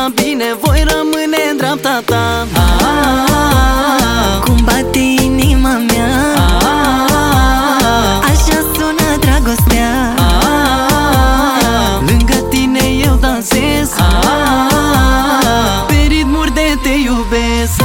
asta bine, voi rămâne în dreapta ta. Cum bate inima mea, așa sună dragostea. Lângă tine eu dansez, pe ritmuri de te iubesc.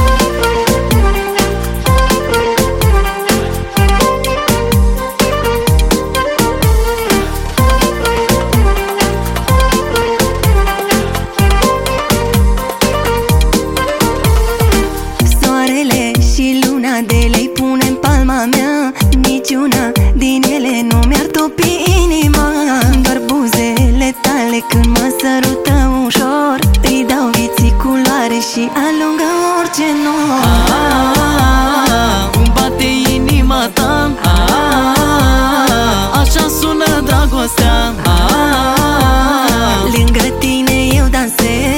De le-i pune în palma mea, niciuna din ele nu mi-ar topi inima. Doar buzele tale când mă sărută ușor îi dau vieții culoare și alungă orice nor. Cum bate inima ta, așa sună dragostea. Lângă tine eu dansez,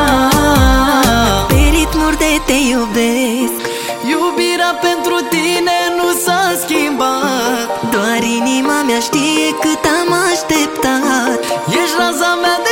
pe ritmuri de te iubesc. Iubirea pentru tine nu s-a schimbat, doar inima mea știe cât am așteptat. Ești raza mea de